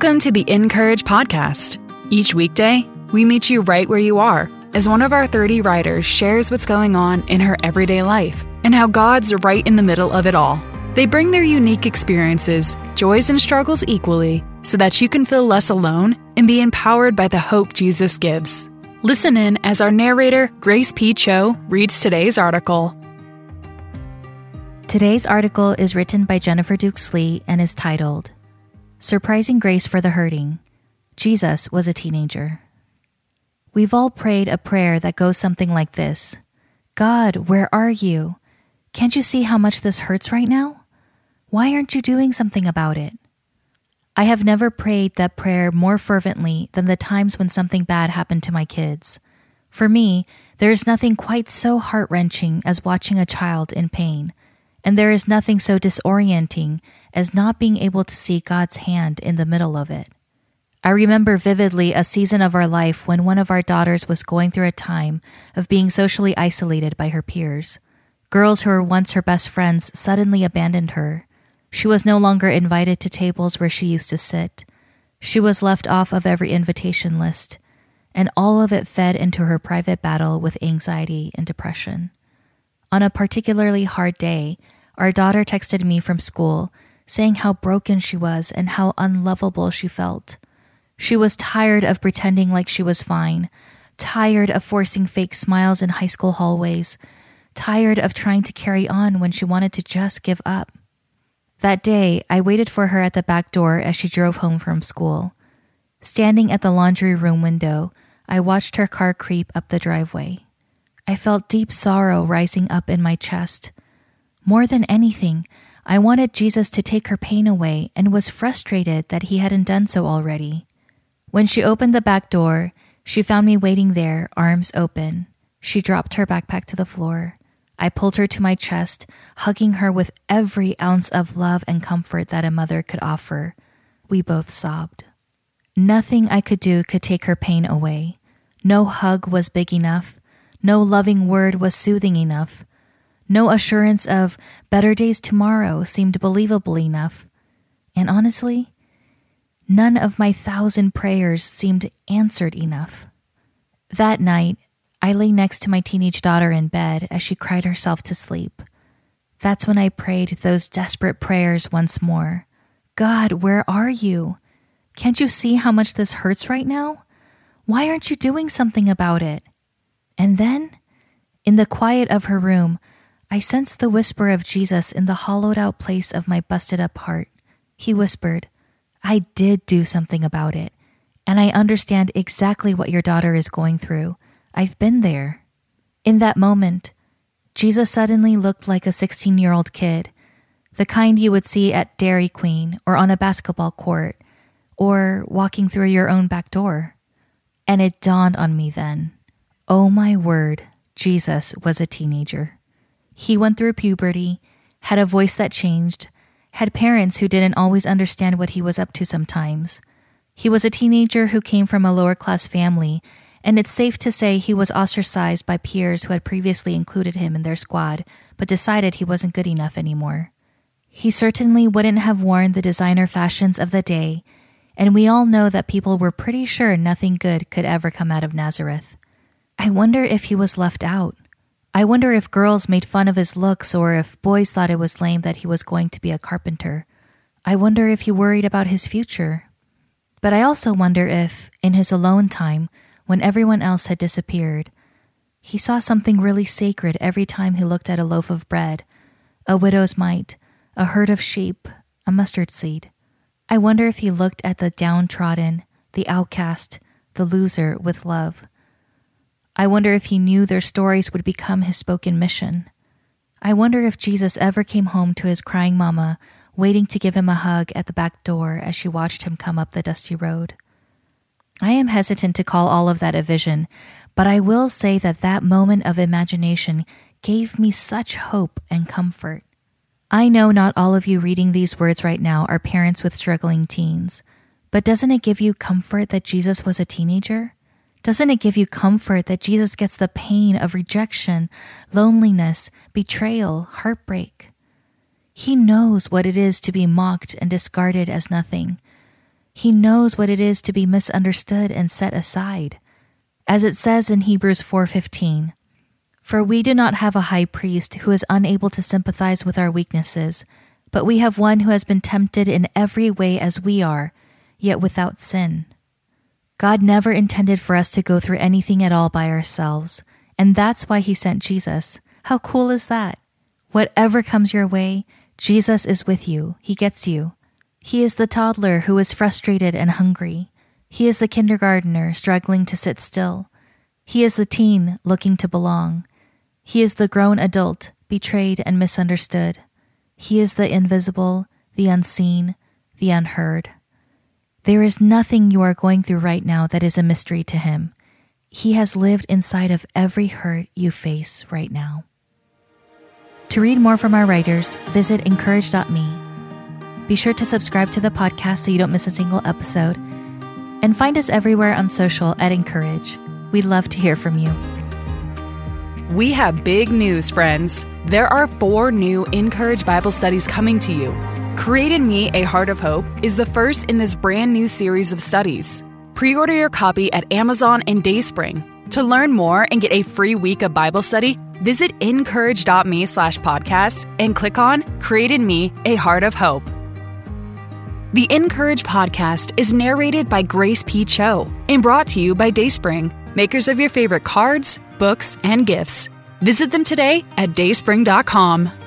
Welcome to the Encourage podcast. Each weekday, we meet you right where you are as one of our 30 writers shares what's going on in her everyday life and how God's right in the middle of it all. They bring their unique experiences, joys and struggles equally, so that you can feel less alone and be empowered by the hope Jesus gives. Listen in as our narrator, Grace P. Cho, reads today's article. Today's article is written by Jennifer Dukes-Lee and is titled, Surprising Grace for the Hurting. Jesus was a teenager. We've all prayed a prayer that goes something like this. God, where are you? Can't you see how much this hurts right now? Why aren't you doing something about it? I have never prayed that prayer more fervently than the times when something bad happened to my kids. For me, there is nothing quite so heart-wrenching as watching a child in pain. And there is nothing so disorienting as not being able to see God's hand in the middle of it. I remember vividly a season of our life when one of our daughters was going through a time of being socially isolated by her peers. Girls who were once her best friends suddenly abandoned her. She was no longer invited to tables where she used to sit. She was left off of every invitation list, and all of it fed into her private battle with anxiety and depression. On a particularly hard day, our daughter texted me from school, saying how broken she was and how unlovable she felt. She was tired of pretending like she was fine, tired of forcing fake smiles in high school hallways, tired of trying to carry on when she wanted to just give up. That day, I waited for her at the back door as she drove home from school. Standing at the laundry room window, I watched her car creep up the driveway. I felt deep sorrow rising up in my chest. More than anything, I wanted Jesus to take her pain away and was frustrated that he hadn't done so already. When she opened the back door, she found me waiting there, arms open. She dropped her backpack to the floor. I pulled her to my chest, hugging her with every ounce of love and comfort that a mother could offer. We both sobbed. Nothing I could do could take her pain away. No hug was big enough. No loving word was soothing enough. No assurance of better days tomorrow seemed believable enough. And honestly, none of my 1,000 prayers seemed answered enough. That night, I lay next to my teenage daughter in bed as she cried herself to sleep. That's when I prayed those desperate prayers once more. God, where are you? Can't you see how much this hurts right now? Why aren't you doing something about it? And then, in the quiet of her room, I sensed the whisper of Jesus in the hollowed-out place of my busted-up heart. He whispered, I did do something about it, and I understand exactly what your daughter is going through. I've been there. In that moment, Jesus suddenly looked like a 16-year-old kid, the kind you would see at Dairy Queen or on a basketball court, or walking through your own back door. And it dawned on me then, oh my word, Jesus was a teenager. He went through puberty, had a voice that changed, had parents who didn't always understand what he was up to sometimes. He was a teenager who came from a lower-class family, and it's safe to say he was ostracized by peers who had previously included him in their squad, but decided he wasn't good enough anymore. He certainly wouldn't have worn the designer fashions of the day, and we all know that people were pretty sure nothing good could ever come out of Nazareth. I wonder if he was left out. I wonder if girls made fun of his looks or if boys thought it was lame that he was going to be a carpenter. I wonder if he worried about his future. But I also wonder if, in his alone time, when everyone else had disappeared, he saw something really sacred every time he looked at a loaf of bread, a widow's mite, a herd of sheep, a mustard seed. I wonder if he looked at the downtrodden, the outcast, the loser with love. I wonder if he knew their stories would become his spoken mission. I wonder if Jesus ever came home to his crying mama, waiting to give him a hug at the back door as she watched him come up the dusty road. I am hesitant to call all of that a vision, but I will say that that moment of imagination gave me such hope and comfort. I know not all of you reading these words right now are parents with struggling teens, but doesn't it give you comfort that Jesus was a teenager? Doesn't it give you comfort that Jesus gets the pain of rejection, loneliness, betrayal, heartbreak? He knows what it is to be mocked and discarded as nothing. He knows what it is to be misunderstood and set aside. As it says in Hebrews 4:15, "For we do not have a high priest who is unable to sympathize with our weaknesses, but we have one who has been tempted in every way as we are, yet without sin." God never intended for us to go through anything at all by ourselves, and that's why He sent Jesus. How cool is that? Whatever comes your way, Jesus is with you. He gets you. He is the toddler who is frustrated and hungry. He is the kindergartner struggling to sit still. He is the teen looking to belong. He is the grown adult, betrayed and misunderstood. He is the invisible, the unseen, the unheard. There is nothing you are going through right now that is a mystery to Him. He has lived inside of every hurt you face right now. To read more from our writers, visit Encourage.me. Be sure to subscribe to the podcast so you don't miss a single episode. And find us everywhere on social at Encourage. We'd love to hear from you. We have big news, friends. There are 4 new Encourage Bible studies coming to you. Create in Me, A Heart of Hope is the first in this brand new series of studies. Pre-order your copy at Amazon and Dayspring. To learn more and get a free week of Bible study, visit encourage.me/podcast and click on Create in Me, A Heart of Hope. The Encourage podcast is narrated by Grace P. Cho and brought to you by Dayspring, makers of your favorite cards, books, and gifts. Visit them today at dayspring.com.